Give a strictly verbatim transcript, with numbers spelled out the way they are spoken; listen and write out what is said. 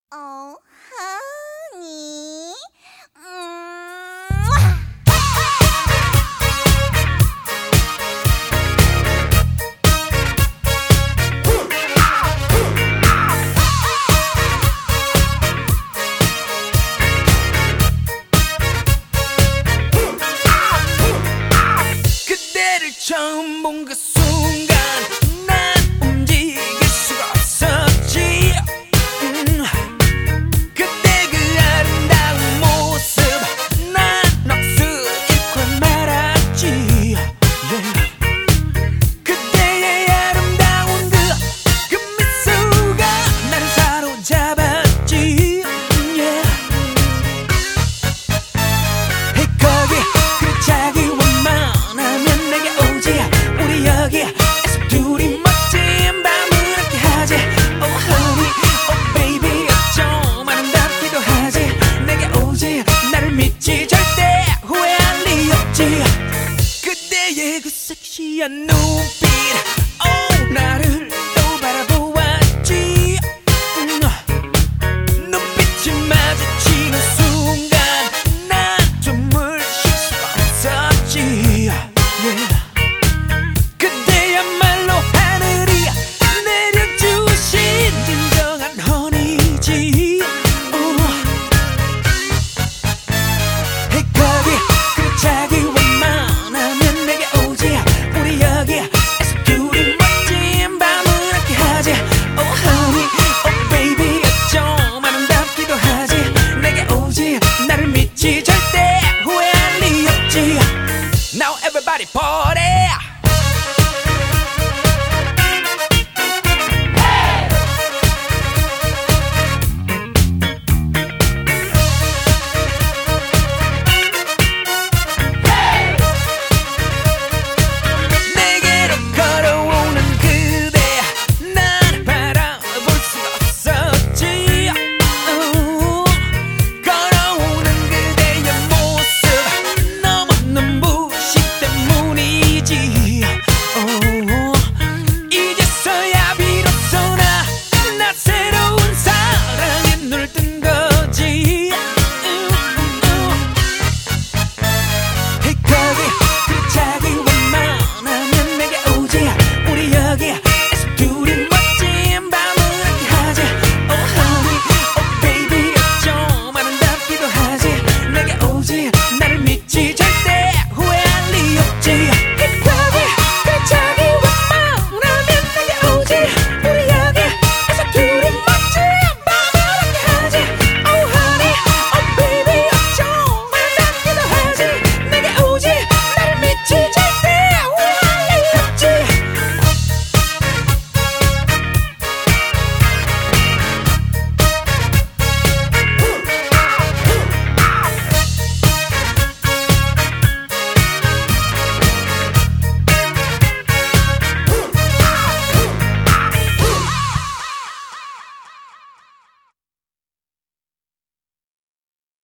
어, 하니? 음. 그대를 처음 본 그 순간 난 움직일 수가 없었지. 음. 그때 그 아름다운 모습 난 넋을 잃고 말았지. yeah. 그때의 아름다운 그, 그 미소가 나를 사로잡았지. yeah. Hey, 거기 그 자기 원만하면 내게 오지. 우리 여기에서 둘이 멋진 밤을 함께 하지. Oh honey, oh baby, 어쩜 아름답기도 하지. 내게 오지, 나를 믿지, 절대 후회할 리 없지. 그대의 그 섹시한 눈